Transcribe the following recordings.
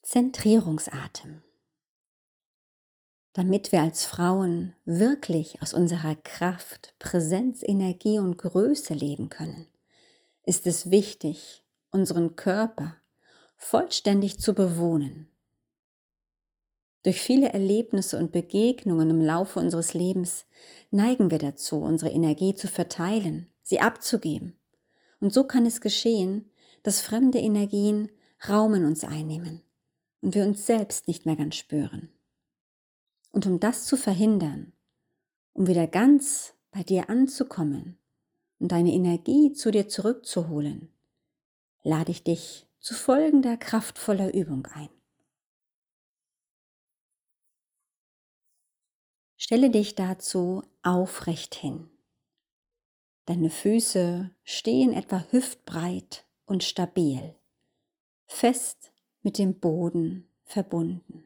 Zentrierungsatem. Damit wir als Frauen wirklich aus unserer Kraft, Präsenz, Energie und Größe leben können, ist es wichtig, unseren Körper vollständig zu bewohnen. Durch viele Erlebnisse und Begegnungen im Laufe unseres Lebens neigen wir dazu, unsere Energie zu verteilen, sie abzugeben. Und so kann es geschehen, dass fremde Energien Raum in uns einnehmen und wir uns selbst nicht mehr ganz spüren. Und um das zu verhindern, um wieder ganz bei dir anzukommen und deine Energie zu dir zurückzuholen, lade ich dich zu folgender kraftvoller Übung ein. Stelle dich dazu aufrecht hin. Deine Füße stehen etwa hüftbreit und stabil, fest mit dem Boden verbunden.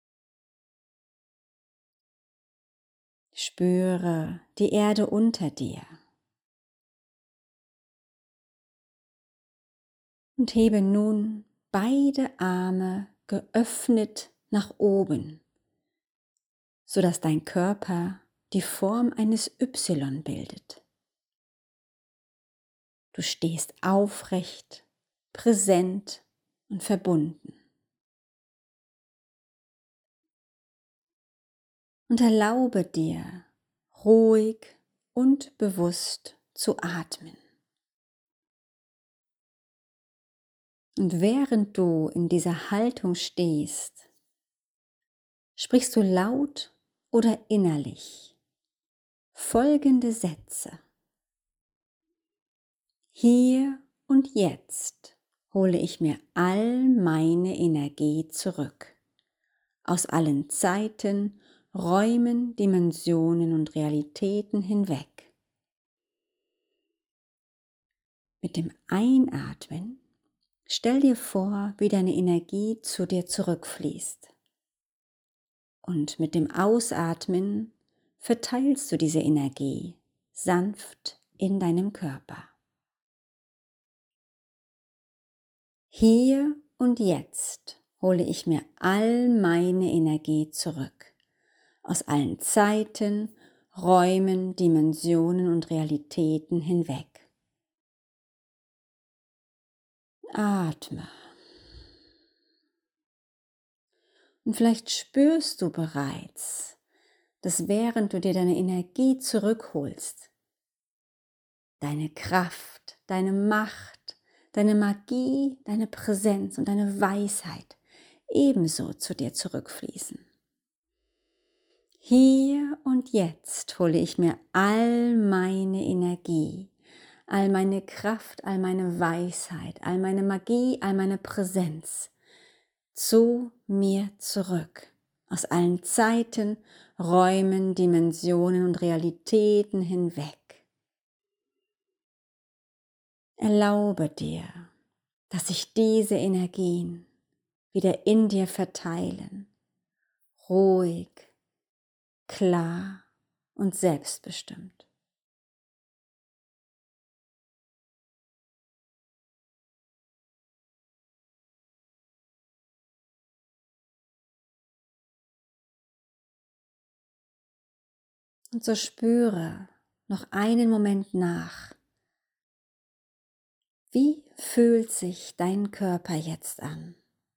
Spüre die Erde unter dir und hebe nun beide Arme geöffnet nach oben, sodass dein Körper die Form eines Y bildet. Du stehst aufrecht, präsent und verbunden. Und erlaube dir, ruhig und bewusst zu atmen. Und während du in dieser Haltung stehst, sprichst du laut oder innerlich folgende Sätze. Hier und jetzt hole ich mir all meine Energie zurück. Aus allen Zeiten, Räumen, Dimensionen und Realitäten hinweg. Mit dem Einatmen stell dir vor, wie deine Energie zu dir zurückfließt. Und mit dem Ausatmen verteilst du diese Energie sanft in deinem Körper. Hier und jetzt hole ich mir all meine Energie zurück. Aus allen Zeiten, Räumen, Dimensionen und Realitäten hinweg. Atme. Und vielleicht spürst du bereits, dass während du dir deine Energie zurückholst, deine Kraft, deine Macht, deine Magie, deine Präsenz und deine Weisheit ebenso zu dir zurückfließen. Hier und jetzt hole ich mir all meine Energie, all meine Kraft, all meine Weisheit, all meine Magie, all meine Präsenz zu mir zurück. Aus allen Zeiten, Räumen, Dimensionen und Realitäten hinweg. Erlaube dir, dass sich diese Energien wieder in dir verteilen, ruhig, klar und selbstbestimmt. Und so spüre noch einen Moment nach. Wie fühlt sich dein Körper jetzt an?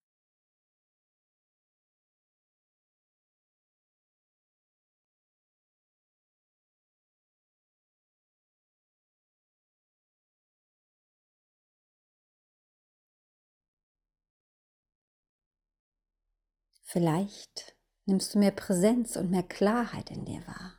Vielleicht nimmst du mehr Präsenz und mehr Klarheit in dir wahr.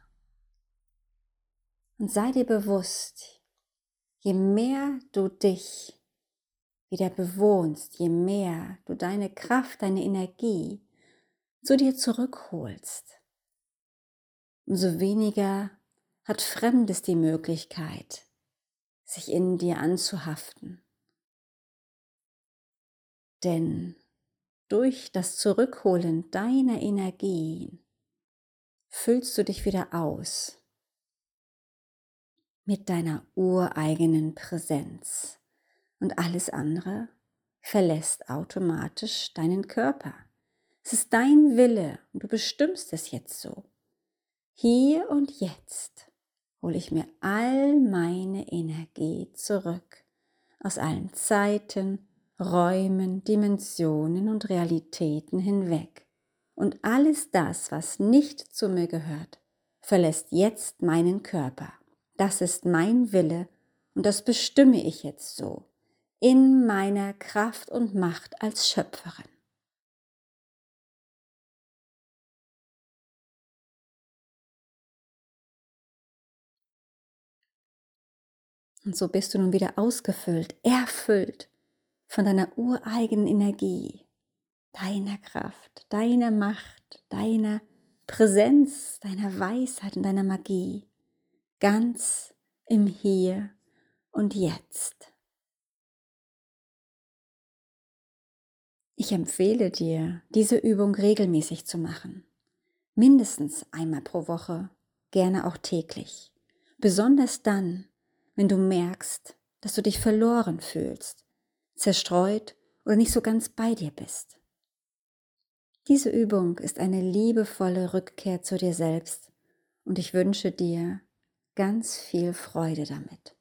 Und sei dir bewusst, je mehr du dich wieder bewohnst, je mehr du deine Kraft, deine Energie zu dir zurückholst, umso weniger hat Fremdes die Möglichkeit, sich in dir anzuhaften. Denn durch das Zurückholen deiner Energien füllst du dich wieder aus mit deiner ureigenen Präsenz und alles andere verlässt automatisch deinen Körper. Es ist dein Wille und du bestimmst es jetzt so. Hier und jetzt hole ich mir all meine Energie zurück, aus allen Zeiten, Räumen, Dimensionen und Realitäten hinweg. Und alles das, was nicht zu mir gehört, verlässt jetzt meinen Körper. Das ist mein Wille und das bestimme ich jetzt so, in meiner Kraft und Macht als Schöpferin. Und so bist du nun wieder ausgefüllt, erfüllt von deiner ureigenen Energie, deiner Kraft, deiner Macht, deiner Präsenz, deiner Weisheit und deiner Magie, ganz im Hier und Jetzt. Ich empfehle dir, diese Übung regelmäßig zu machen, mindestens einmal pro Woche, gerne auch täglich, besonders dann, wenn du merkst, dass du dich verloren fühlst, zerstreut oder nicht so ganz bei dir bist. Diese Übung ist eine liebevolle Rückkehr zu dir selbst und ich wünsche dir ganz viel Freude damit.